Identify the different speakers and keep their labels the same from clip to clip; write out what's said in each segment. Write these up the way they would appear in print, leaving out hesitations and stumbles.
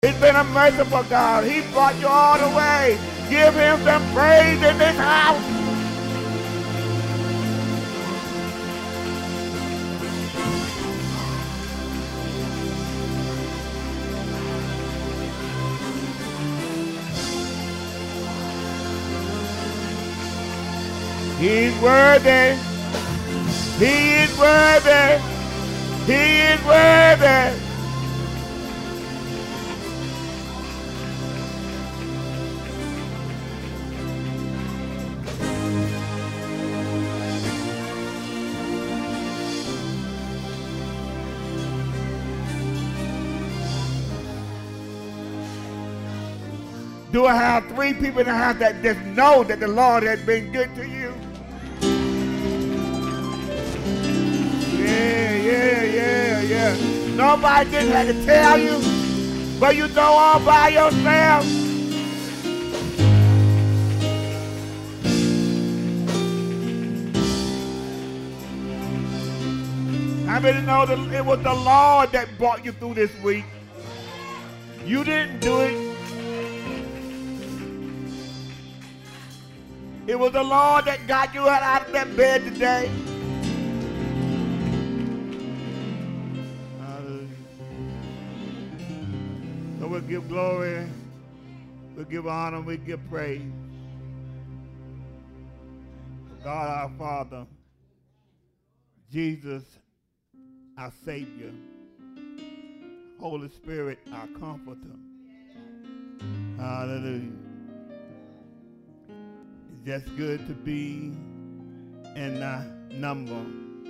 Speaker 1: He's been a merciful God. He brought you all the way. Give him some praise in this house. He's worthy. He is worthy. He is worthy. Do I have 3 people in the house that just know that the Lord has been good to you? Yeah. Nobody didn't have to tell you, but you know all by yourself. How many know that it was the Lord that brought you through this week? You didn't do it. It was the Lord that got you out of that bed today. So we'll give glory, we'll give honor, we'll give praise. God our Father, Jesus our Savior, Holy Spirit our Comforter. Hallelujah. It's just good to be in the number.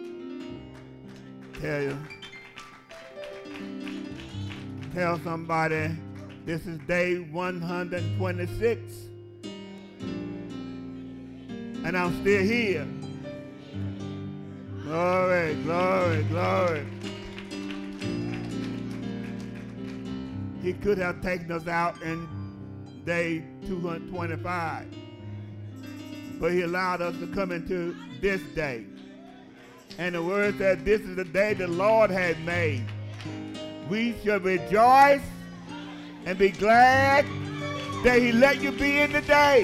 Speaker 1: Tell somebody this is day 126 and I'm still here. Glory, glory, glory. He could have taken us out in day 225, but he allowed us to come into this day. And the word said this is the day the Lord has made. We shall rejoice and be glad that he let you be in the day.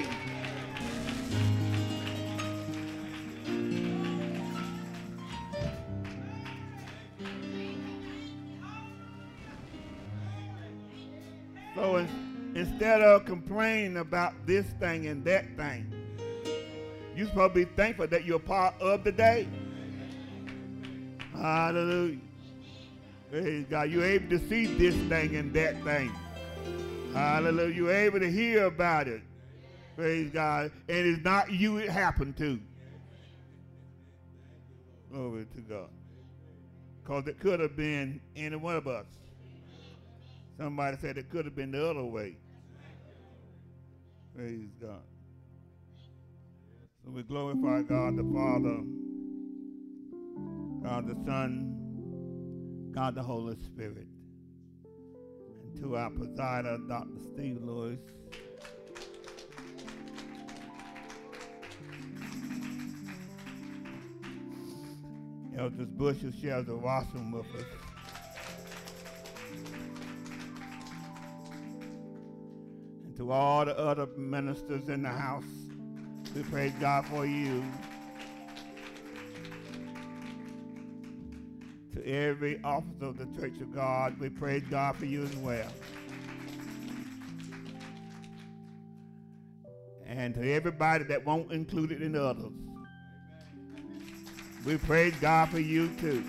Speaker 1: So instead of complaining about this thing and that thing, you're supposed to be thankful that you're part of the day. Hallelujah. Praise God. You're able to see this thing and that thing. Hallelujah. You're able to hear about it. Praise God. And it's not you it happened to. Glory to God. Because it could have been any one of us. Somebody said it could have been the other way. Praise God. So we glorify God the Father, God the Son, God the Holy Spirit. And to our presider, Dr. Steve Lewis. Elders Bush, who shares the washroom with us. And to all the other ministers in the house, we praise God for you. To every officer of the Church of God, we praise God for you as well. And to everybody that won't include it in others, we praise God for you too.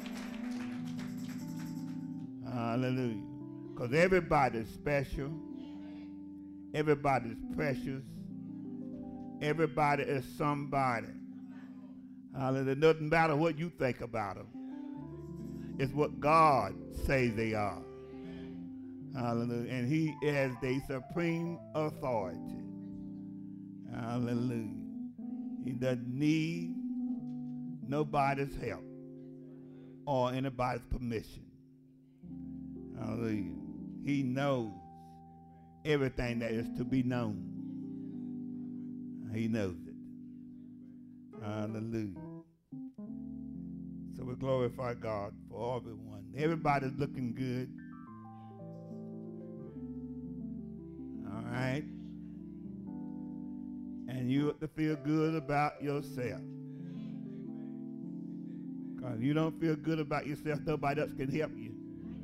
Speaker 1: Hallelujah. Because everybody's special. Everybody's precious. Everybody is somebody. Hallelujah. It doesn't matter what you think about them. It's what God says they are. Hallelujah. And he has the supreme authority. Hallelujah. He doesn't need nobody's help or anybody's permission. Hallelujah. He knows everything that is to be known. He knows it. Hallelujah. So we glorify God for everyone. Everybody's looking good. And you have to feel good about yourself. Because if you don't feel good about yourself, nobody else can help you.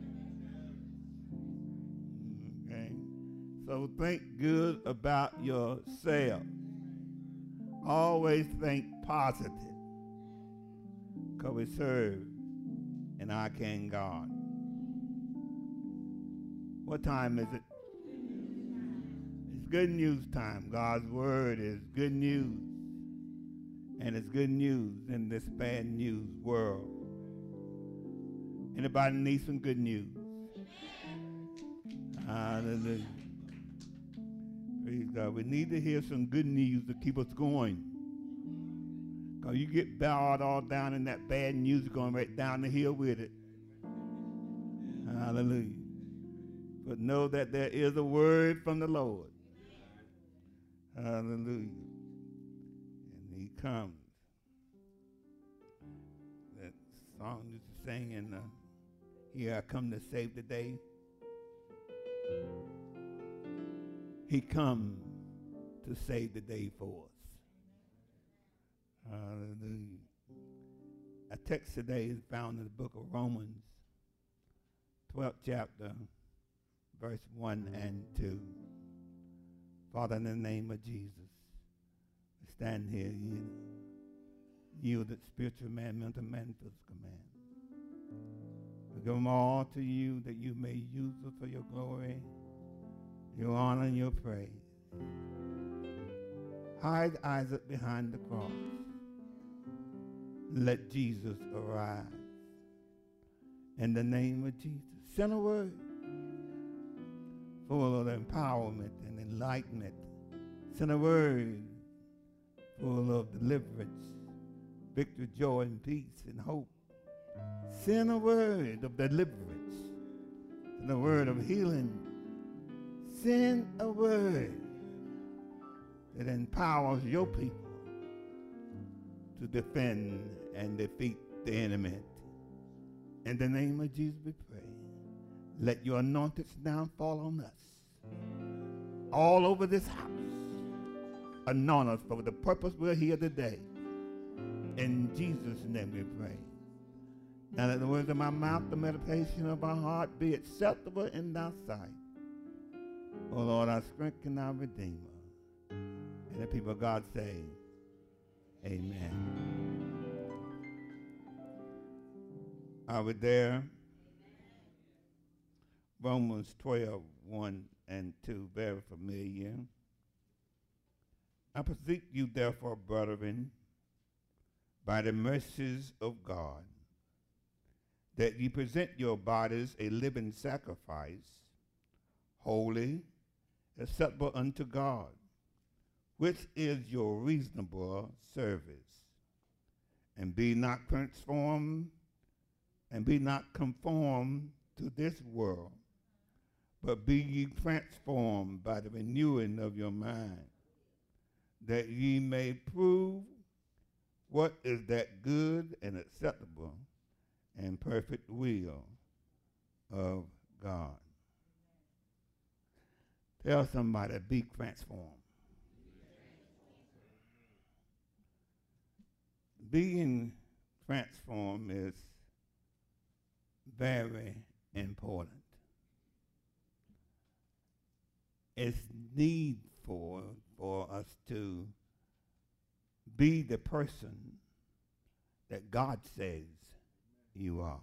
Speaker 1: Okay? So think good about yourself. Always think positive. Because we serve an arcane God. What time is it? It's good news time. God's word is good news. And it's good news in this bad news world. Anybody need some good news? Hallelujah. Praise God. We need to hear some good news to keep us going. Because you get bowed all down in that bad news, going right down the hill with it. Hallelujah. But know that there is a word from the Lord. Hallelujah. And he comes. That song used to sing in Here I Come to Save the Day. He comes to save the day for us. Hallelujah. Our text today is found in the book of Romans, 12th chapter, verse 1 and 2. Father, in the name of Jesus, we stand here, yielded spiritual man, mental man, physical man. We give them all to you that you may use us for your glory, your honor, and your praise. Hide Isaac behind the cross. Let Jesus arise. In the name of Jesus, send a word full of empowerment and enlightenment. Send a word full of deliverance, victory, joy, and peace, and hope. Send a word of deliverance. Send a word of healing. Send a word that empowers your people to defend and defeat the enemy. In the name of Jesus we pray. Let your anointing now fall on us. All over this house. Anoint us for the purpose we're here today. In Jesus' name we pray. Now let the words of my mouth, the meditation of our heart be acceptable in thy sight. O Lord, our strength and our redeemer. And the people of God say, amen. Are we there? Romans 12, 1 and 2, very familiar. I beseech you, therefore, brethren, by the mercies of God, that ye present your bodies a living sacrifice, holy, acceptable unto God, which is your reasonable service. And be not transformed, and be not conformed to this world, but be ye transformed by the renewing of your mind, that ye may prove what is that good and acceptable and perfect will of God. Tell somebody, be transformed. Being transformed is very important. It's needful for us to be the person that God says you are.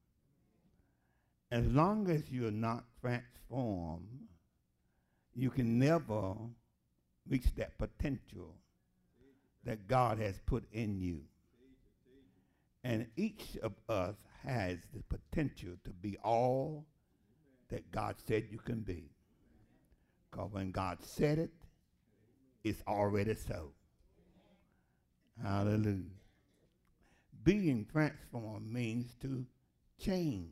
Speaker 1: As long as you're not transformed, you can never reach that potential that God has put in you. And each of us has the potential to be all that God said you can be. Because when God said it, it's already so. Hallelujah. Being transformed means to change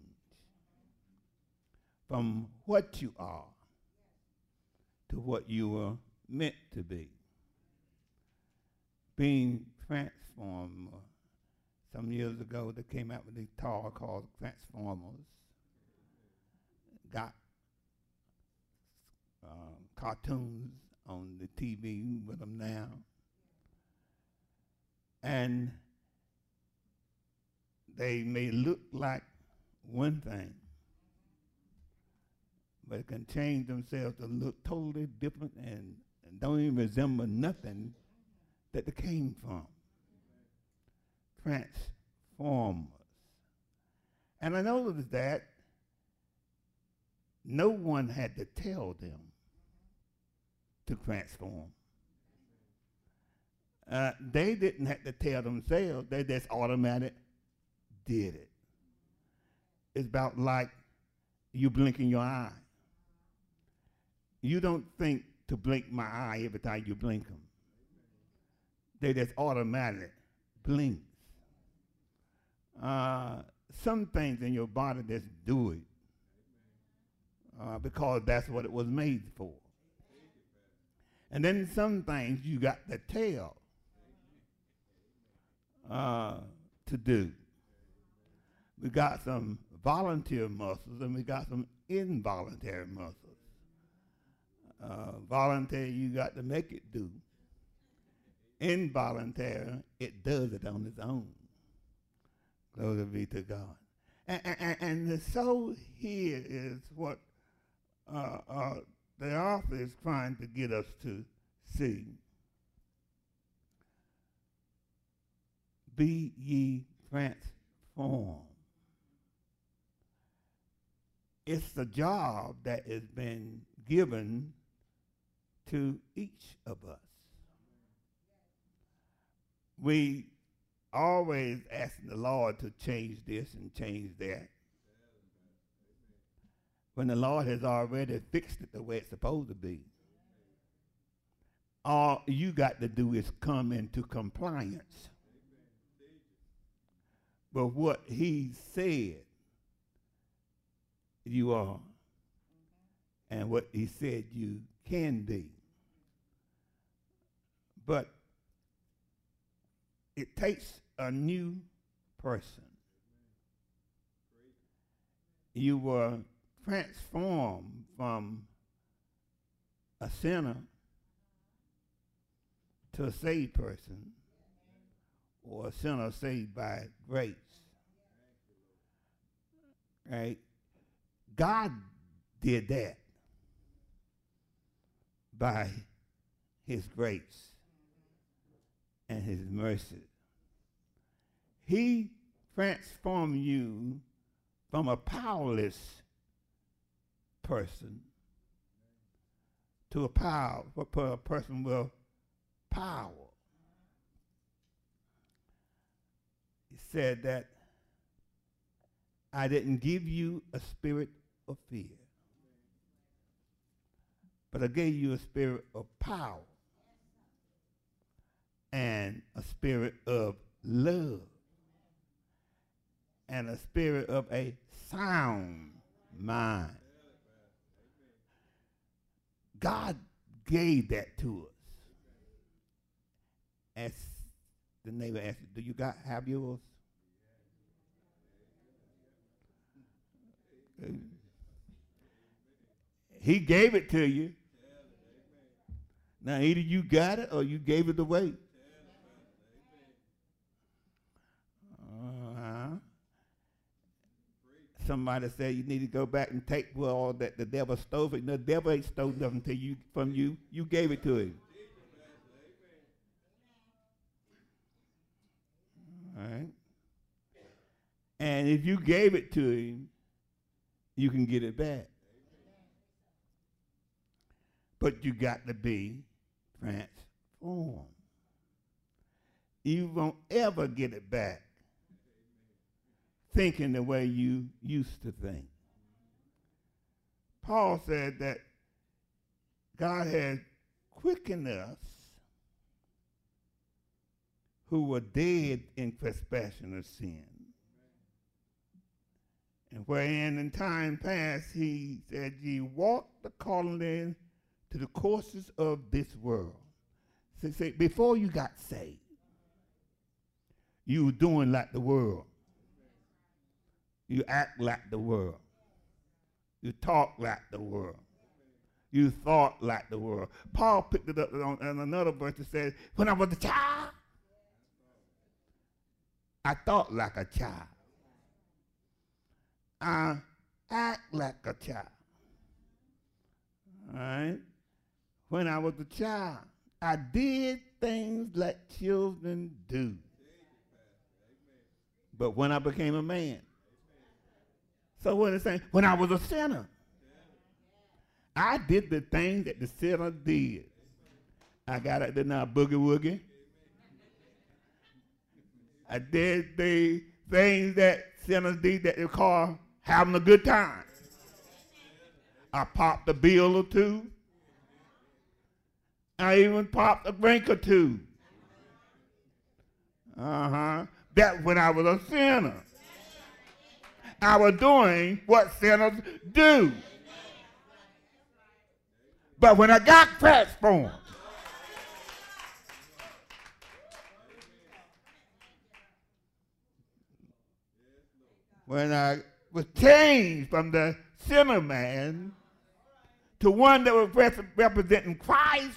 Speaker 1: from what you are to what you were meant to be. Being transformed, some years ago they came out with these toy called Transformers. Got cartoons on the TV with them now. And they may look like one thing, but can change themselves to look totally different and don't even resemble nothing that they came from. Transformers. And I noticed that no one had to tell them to transform. They didn't have to tell themselves. They just automatic did it. It's about like you blinking your eye. You don't think to blink my eye every time you blink them. They just automatic blinks. Some things in your body just do it because that's what it was made for. And then some things you got to tell to do. We got some volunteer muscles and we got some involuntary muscles. Voluntary, you got to make it do. Involuntary, it does it on its own. Glory be to God. And so here is what the author is trying to get us to see. Be ye transformed. It's the job that has been given to each of us. We always asking the Lord to change this and change that, when the Lord has already fixed it the way it's supposed to be. All you got to do is come into compliance with what he said you are and what he said you can be. But it takes a new person. You were transformed from a sinner to a saved person, or a sinner saved by grace. Right? God did that by his grace and his mercy. He transformed you from a powerless person to a person with power. He said that I didn't give you a spirit of fear, but I gave you a spirit of power and a spirit of love and a spirit of a sound mind. God gave that to us. As the neighbor asked you, do you have yours? He gave it to you. Now either you got it or you gave it away. Somebody said you need to go back and take all that the devil stole from you. The devil ain't stole nothing from you. You gave it to him. All right. And if you gave it to him, you can get it back. But you got to be transformed. You won't ever get it back thinking the way you used to think. Paul said that God had quickened us who were dead in trespassing of sin. And wherein in time past he said, ye walked according to the courses of this world. So say, before you got saved, you were doing like the world. You act like the world. You talk like the world. You thought like the world. Paul picked it up in another verse that says, when I was a child, I thought like a child. I act like a child. All right? When I was a child, I did things like children do. But when I became a man, so what is saying? When I was a sinner, I did the things that the sinner did. I got out there now, boogie woogie. I did the things that sinners did that they call having a good time. I popped a bill or two. I even popped a drink or two. That's when I was a sinner. I was doing what sinners do. But when I got transformed, when I was changed from the sinner man to one that was representing Christ,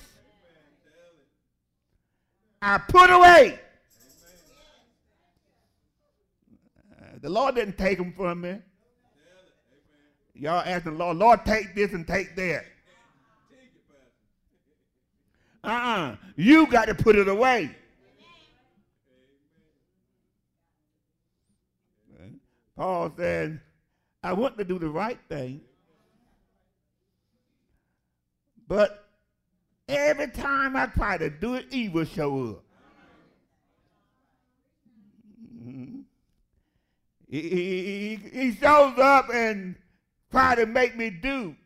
Speaker 1: I put away. The Lord didn't take them from me. Y'all asking the Lord, Lord, take this and take that. You got to put it away. Paul said, I want to do the right thing, but every time I try to do it, evil show up. He shows up and try to make me do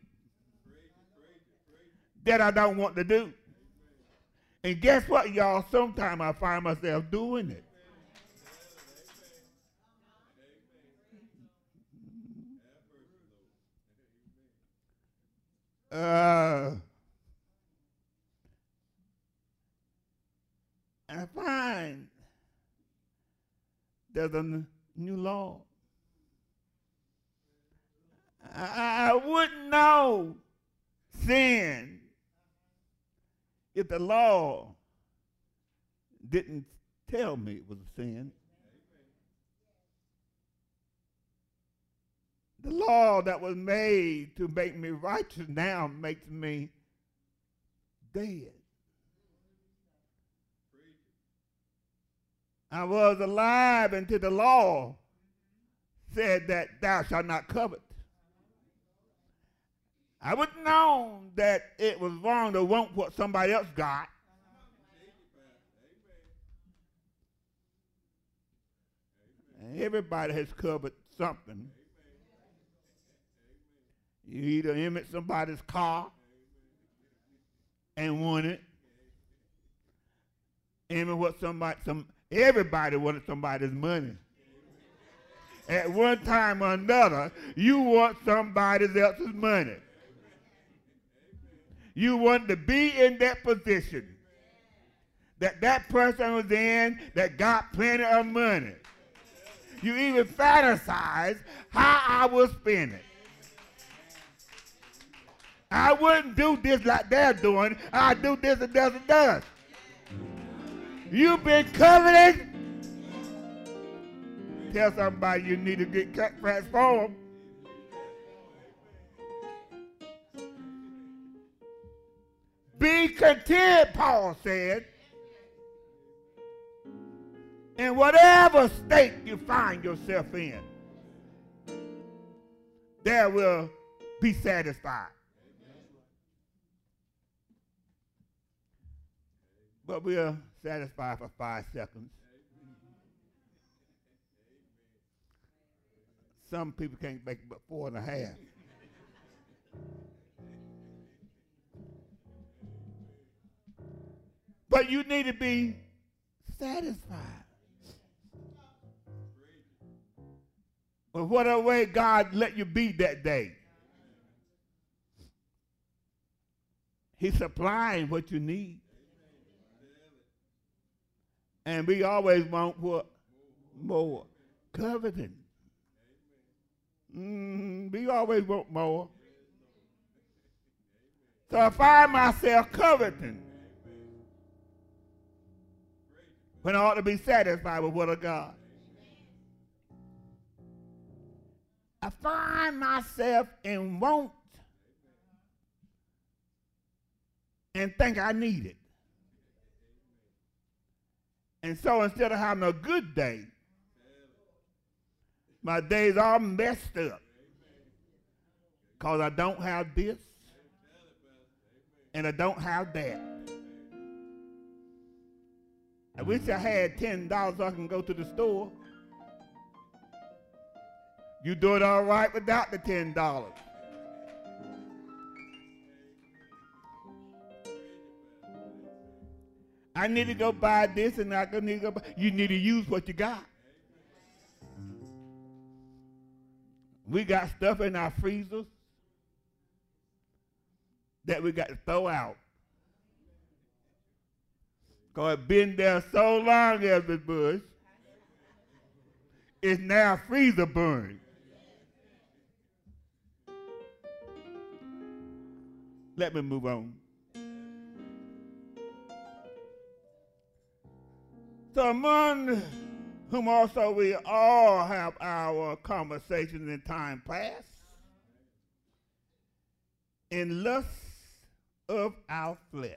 Speaker 1: that I don't want to do. And guess what, y'all? Sometimes I find myself doing it. And I find there's a new law. I wouldn't know sin if the law didn't tell me it was a sin. The law that was made to make me righteous now makes me dead. I was alive until the law said that thou shalt not covet. I would have known that it was wrong to want what somebody else got. And everybody has covered something. You either image somebody's car and want it. Image what everybody wanted somebody's money. At one time or another, you want somebody else's money. You want to be in that position that person was in that got plenty of money. You even fantasize how I will spend it. I wouldn't do this like they're doing. I do this and does and does. You've been coveted. Tell somebody you need to get transformed. Be content, Paul said, in whatever state you find yourself in. There will be satisfied. But we are satisfied for 5 seconds. Some people can't make it but 4.5. But you need to be satisfied with whatever way God let you be that day. He's supplying what you need. And we always want what? More. Coveting. We always want more. So I find myself coveting when I ought to be satisfied with what I got. I find myself in want and think I need it. And so instead of having a good day, my day's all messed up because I don't have this and I don't have that. I wish I had $10 so I can go to the store. You do it all right without the $10. I need to go buy this and I need to go buy. You need to use what you got. We got stuff in our freezers that we got to throw out. Because it's been there so long, Elvis Bush, it's now freezer burned. Let me move on. So among whom also we all have our conversations in time past, in lusts of our flesh,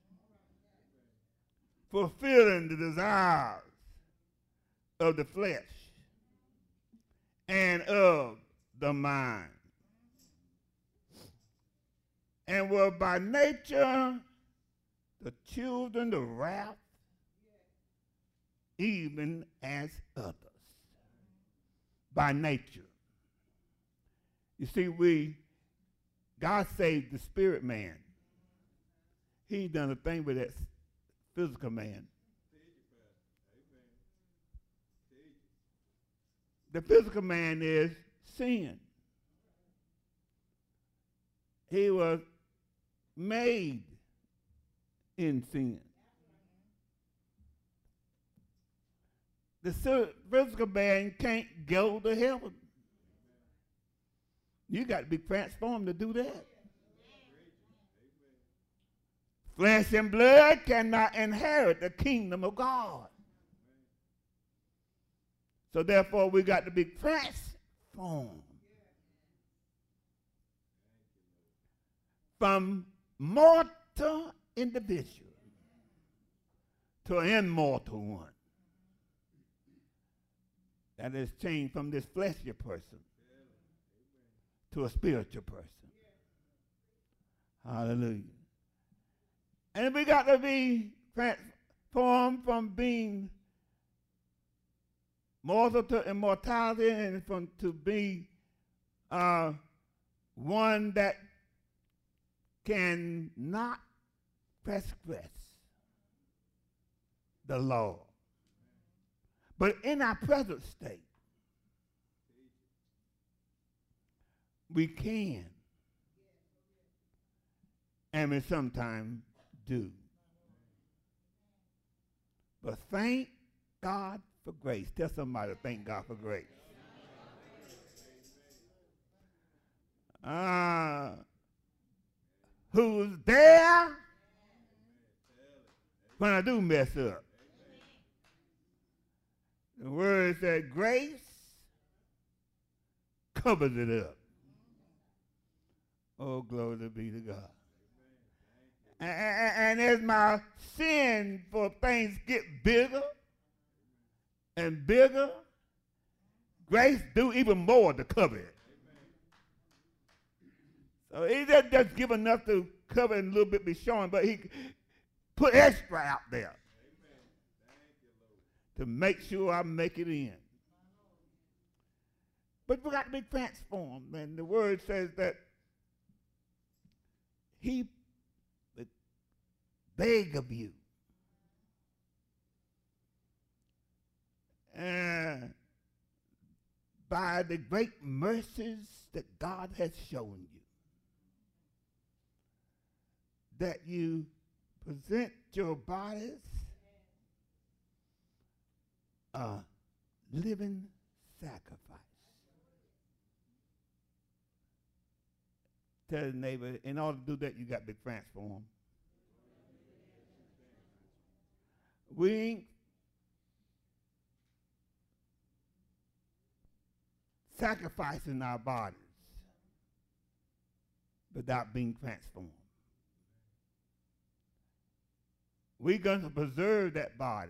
Speaker 1: fulfilling the desires of the flesh and of the mind, and were by nature the children of wrath, even as others. By nature. You see, God saved the spirit man. He done a thing with that physical man. The physical man is sin. He was made in sin. The physical man can't go to heaven. You got to be transformed to do that. Flesh and blood cannot inherit the kingdom of God. So therefore, we got to be transformed from mortal individual to an immortal one. That is changed from this fleshly person to a spiritual person. Hallelujah. And we got to be transformed from being mortal to immortality and from to be one that cannot transgress the law. But in our present state, we can, and we sometimes do. But thank God for grace. Tell somebody, thank God for grace. Who's there when I do mess up? The word said grace covers it up. Oh, glory be to God. And as my sin for things get bigger and bigger, grace do even more to cover it. So he doesn't just give enough to cover and a little bit be showing, but he put extra out there to make sure I make it in. But we got to be transformed. And the word says that he would beg of you. By the great mercies that God has shown you, that you present your bodies a living sacrifice. Tell the neighbor, in order to do that, you got to be transformed. We ain't sacrificing our bodies without being transformed. We're going to preserve that body.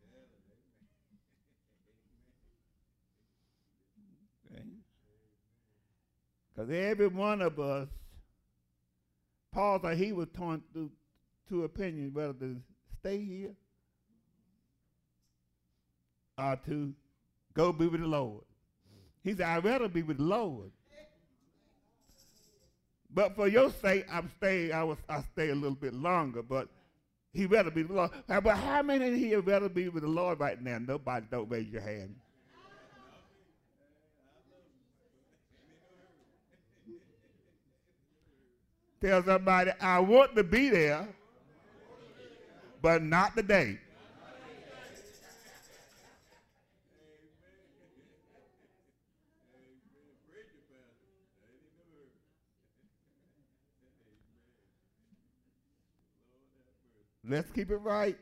Speaker 1: Because every one of us, Paul said he was torn through two opinions, whether to stay here or to go be with the Lord. He said, I'd rather be with the Lord. But for your sake, I'll stay a little bit longer, but he'd rather be with the Lord. But how many in here rather be with the Lord right now? Nobody, don't raise your hand. Tell somebody, I want to be there, but not today. Let's keep it right.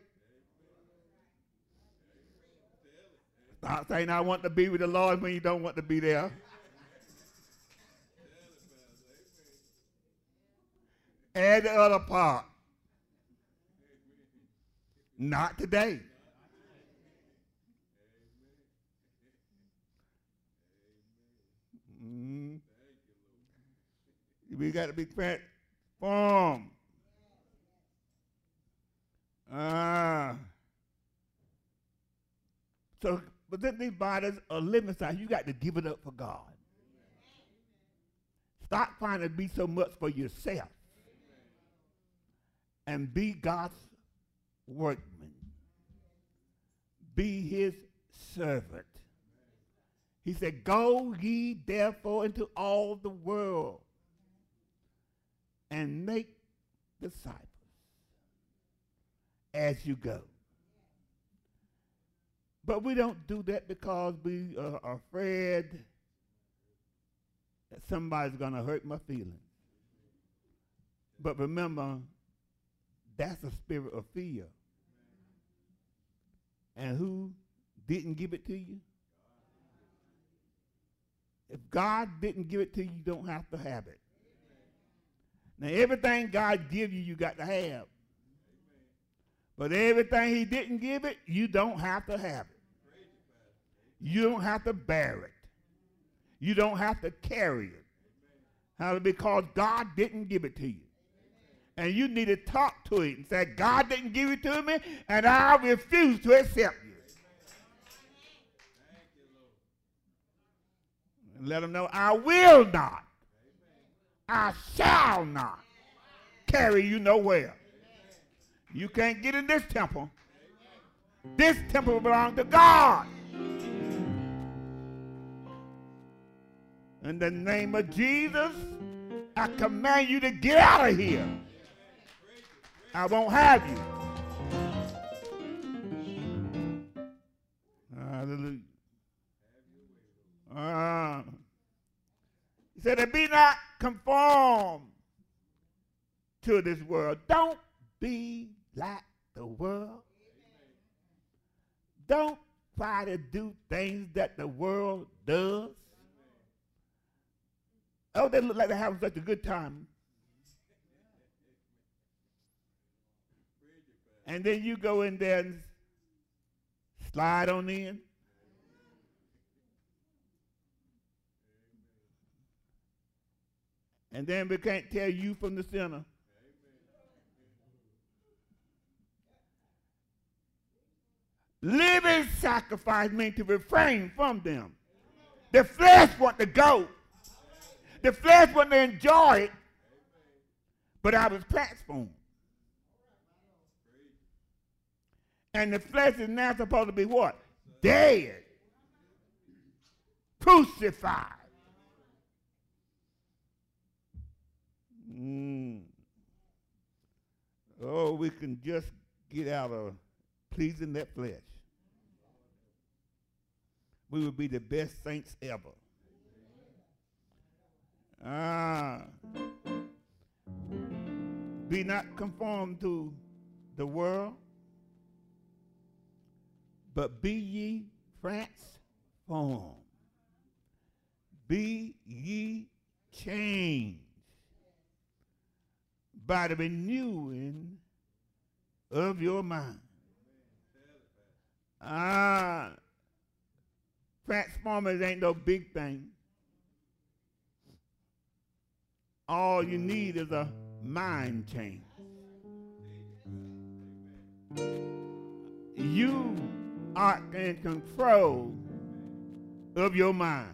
Speaker 1: Stop saying I want to be with the Lord when you don't want to be there. And the other part. Not today. We got to be transformed. But then these bodies are living size. You got to give it up for God. Stop trying to be so much for yourself. And be God's workman. Be his servant. He said, go ye therefore into all the world and make disciples as you go. But we don't do that because we are afraid that somebody's going to hurt my feelings. But remember, that's a spirit of fear. And who didn't give it to you? If God didn't give it to you, you don't have to have it. Now, everything God gives you, you got to have. But everything he didn't give it, you don't have to have it. You don't have to bear it. You don't have to carry it. How? Because God didn't give it to you. And you need to talk to it and say, God didn't give it to me, and I refuse to accept you. And let them know, I will not. I shall not carry you nowhere. You can't get in this temple. This temple belongs to God. In the name of Jesus, I command you to get out of here. I won't have you. Hallelujah. He said, be not conformed to this world. Don't be like the world. Don't try to do things that the world does. Oh, they look like they're having such a good time. And then you go in there and slide on in. And then we can't tell you from the sinner. Living sacrifice means to refrain from them. The flesh want to go. The flesh want to enjoy it. But I was transformed. And the flesh is now supposed to be what? Dead. Crucified. Oh, we can just get out of pleasing that flesh. We would be the best saints ever. Be not conformed to the world, but be ye transformed. be ye changed by the renewing of your mind. Transformers ain't no big thing. All you need is a mind change. You are in control of your mind.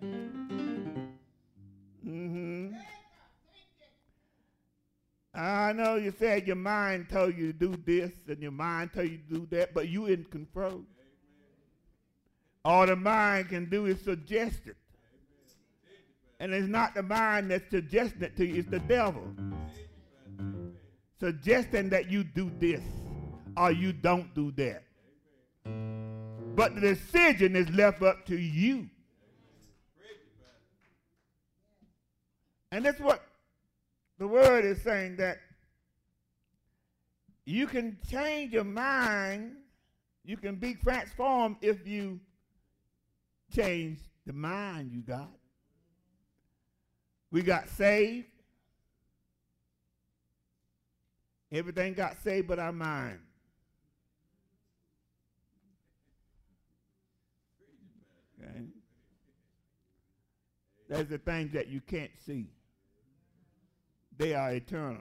Speaker 1: I know you said your mind told you to do this and your mind told you to do that, but you in control. All the mind can do is suggest it. And it's not the mind that's suggesting it to you, it's the devil. Suggesting that you do this or you don't do that. But the decision is left up to you. And that's what the word is saying, that you can change your mind, you can be transformed if you change the mind you got. We got saved. Everything got saved but our mind. Okay? There's the things that you can't see. They are eternal.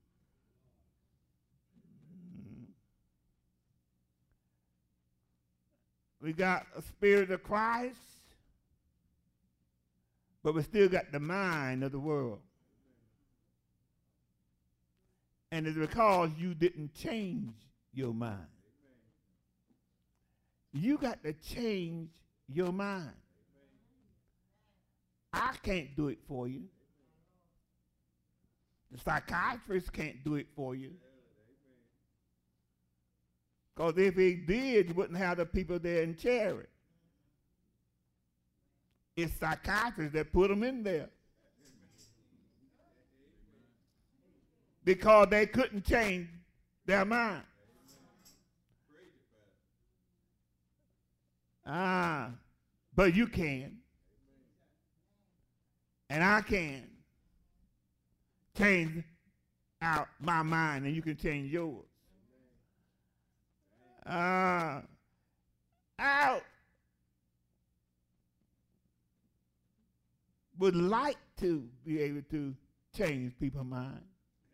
Speaker 1: We got a spirit of Christ, but we still got the mind of the world. And it's because you didn't change your mind. You got to change your mind. I can't do it for you. The psychiatrist can't do it for you. Because if he did, you wouldn't have the people there in charity. It's psychiatrists that put them in there. Because they couldn't change their mind. But you can. And I can change out my mind, and you can change yours. I would like to be able to change people's mind.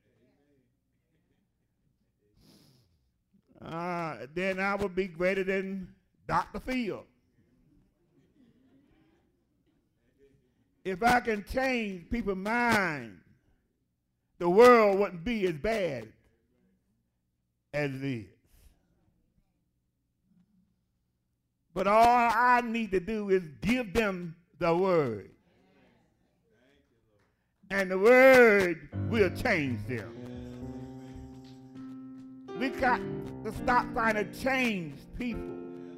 Speaker 1: Then I would be greater than Dr. Phil. If I can change people's mind, the world wouldn't be as bad as it is. But all I need to do is give them the word. And the word will change them. We got to stop trying to change people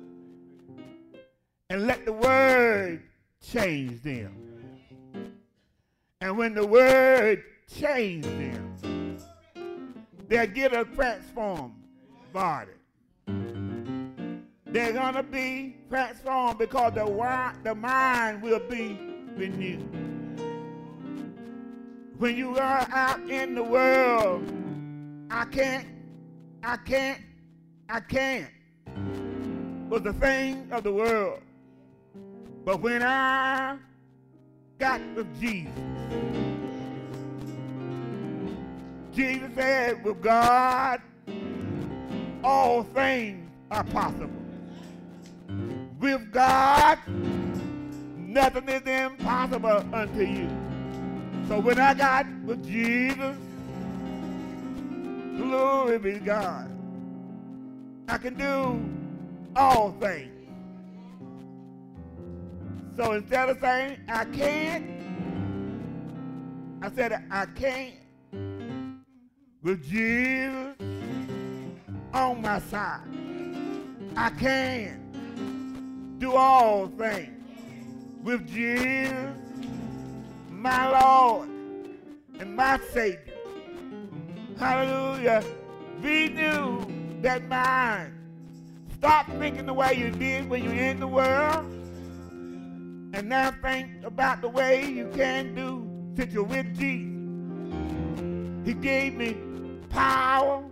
Speaker 1: and let the word change them. And when the word changes them, they'll get a transformed body. They're going to be transformed because the mind will be renewed. When you are out in the world, I can't was the thing of the world. But when I got with Jesus, Jesus said, with God, all things are possible. With God, nothing is impossible unto you. So when I got with Jesus, glory be to God, I can do all things. So instead of saying I can't, I said I can't. With Jesus on my side, I can do all things. With Jesus, my Lord and my Savior. Hallelujah. Renew that mind. Stop thinking the way you did when you were in the world. And now think about the way you can do since you're with Jesus. He gave me power.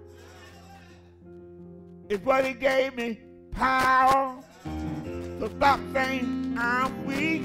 Speaker 1: It's what he gave me, power. So stop saying I'm weak.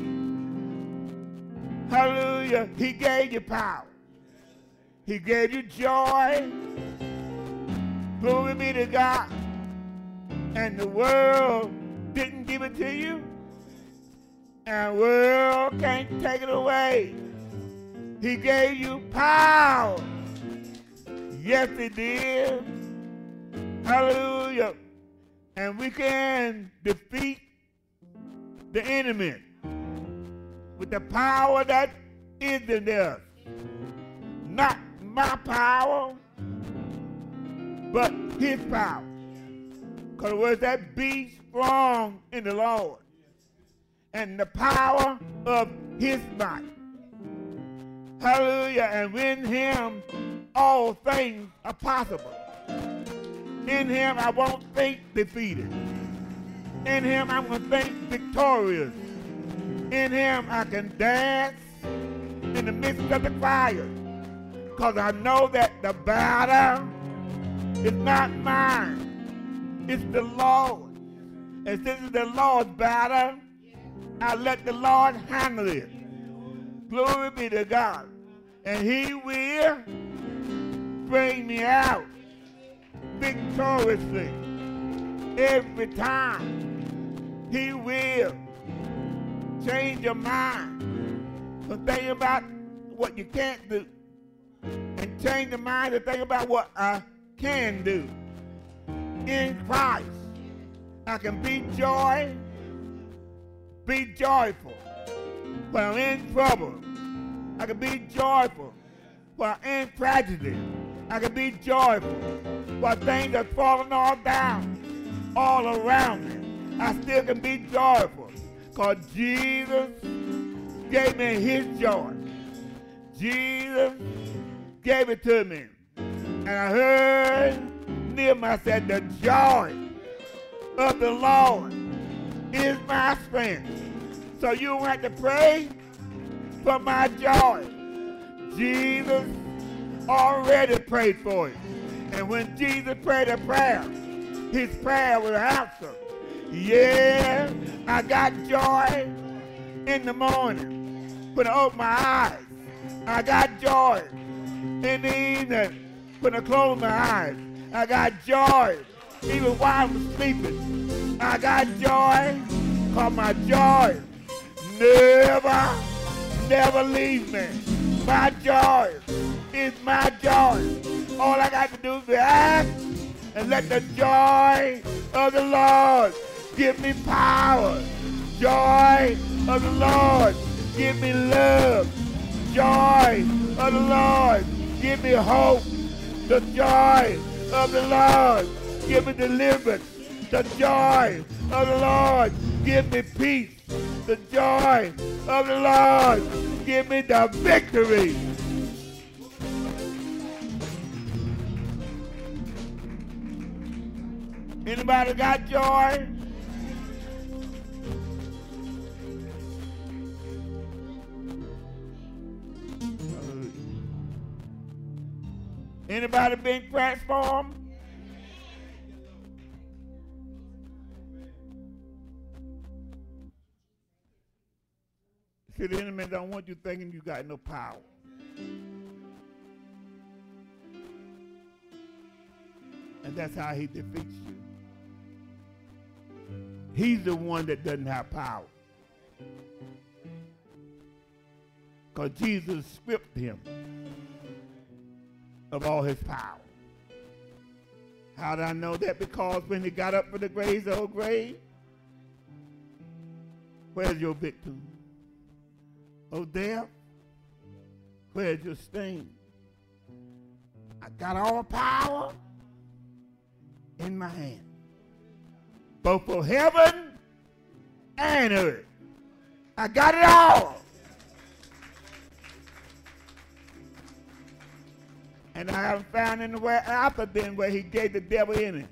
Speaker 1: Hallelujah. He gave you power. He gave you joy. Glory be to God. And the world didn't give it to you. And the world can't take it away. He gave you power. Yes, he did. Hallelujah. And we can defeat the enemy with the power that is in us. Not my power, but his power. Because the word that be strong in the Lord. And the power of his might. Hallelujah. And in him, all things are possible. In him, I won't think defeated. In him, I'm going to think victorious. In him, I can dance in the midst of the fire. Because I know that the battle is not mine. It's the Lord. And this is the Lord's battle. I let the Lord handle it. Glory be to God. And he will bring me out victoriously every time. He will change your mind from thinking about what you can't do and change the mind to think about what I can do. In Christ, I can be joyful when I'm in trouble. I can be joyful when I'm in tragedy. I can be joyful when things are falling all down, all around me. I still can be joyful because Jesus gave me his joy. Jesus gave it to me. And I heard Nehemiah said, the joy of the Lord is my strength. So you don't have to pray for my joy. Jesus already prayed for it. And when Jesus prayed a prayer, his prayer was answered. Yeah, I got joy in the morning when I open my eyes. I got joy in the evening when I close my eyes. I got joy even while I'm sleeping. I got joy because my joy never leaves me. My joy is my joy. All I got to do is ask and let the joy of the Lord give me power. Joy of the Lord give me love. Joy of the Lord give me hope. The joy of the Lord give me deliverance. The joy of the Lord give me peace. The joy of the Lord give me the victory. Anybody got joy? Anybody been transformed? See, the enemy don't want you thinking you got no power. And that's how he defeats you. He's the one that doesn't have power. Because Jesus stripped him of all his power. How did I know that? Because when he got up from the grave, the old grave, where's your victim? Oh, death, where's your sting? I got all power in my hand, both for heaven and earth. I got it all. And I haven't found anywhere after then where he gave the devil any.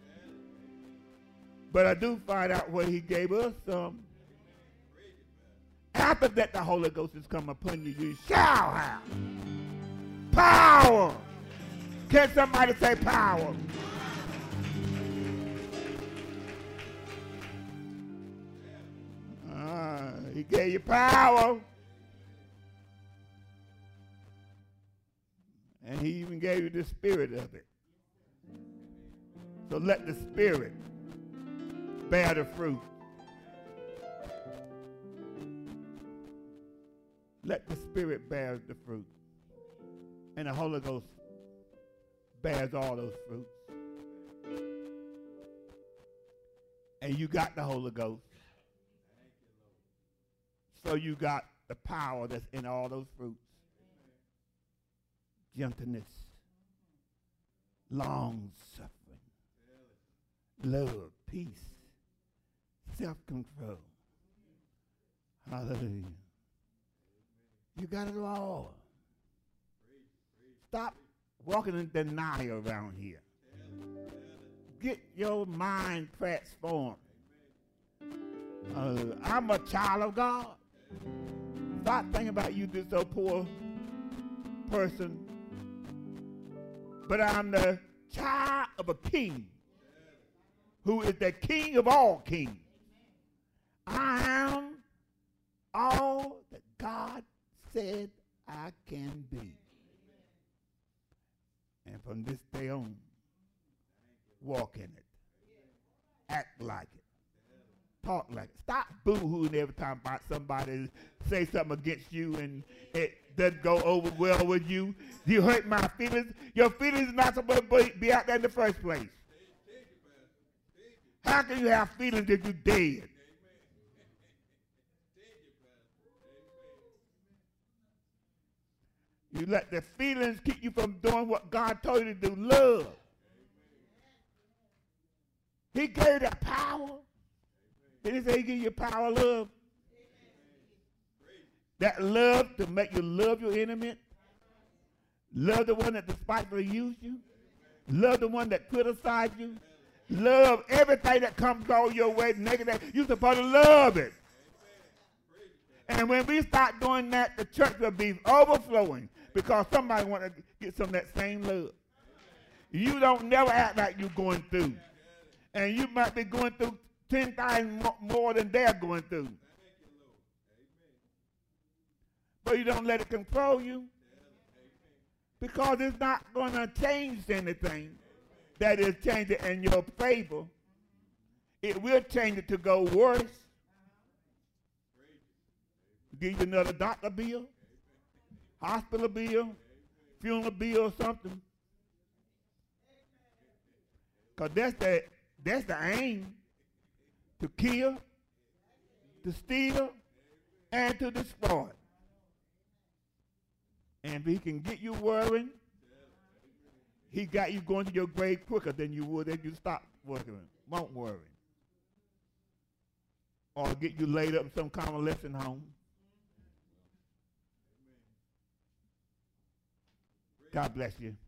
Speaker 1: But I do find out where he gave us some. After that, the Holy Ghost has come upon you. You shall have power. Can somebody say power? He gave you power. And he even gave you the spirit of it. So let the spirit bear the fruit. Let the spirit bear the fruit. And the Holy Ghost bears all those fruits. And you got the Holy Ghost. So you got the power that's in all those fruits. Gentleness, long-suffering, love, peace, self-control. Hallelujah. You got it all. Stop walking in denial around here. Get your mind transformed. I'm a child of God. Stop thinking about you this so poor person. But I'm the child of a king who is the king of all kings. I am all that God said I can be. And from this day on, walk in it. Act like it. Talk like it. Stop boo-hooing every time about somebody say something against you and it doesn't go over well with you. You hurt my feelings. Your feelings are not supposed to be out there in the first place. How can you have feelings if you're dead? You let the feelings keep you from doing what God told you to do. Love. He gave that power. Did he say he gave you power, love? That love to make you love your enemy. Love the one that despitefully used you. Love the one that criticized you. Love everything that comes all your way negative. You're supposed to love it. And when we start doing that, the church will be overflowing because somebody want to get some of that same love. You don't never act like you're going through. And you might be going through 10 times more than they're going through. But you don't let it control you because it's not going to change anything that is changing in your favor. It will change it to go worse. Give you another doctor bill, hospital bill, funeral bill or something. Because that's the aim. To kill, to steal, and to destroy. And if he can get you worrying, he got you going to your grave quicker than you would if you stopped worrying. Won't worry. Or get you laid up in some convalescent home. God bless you.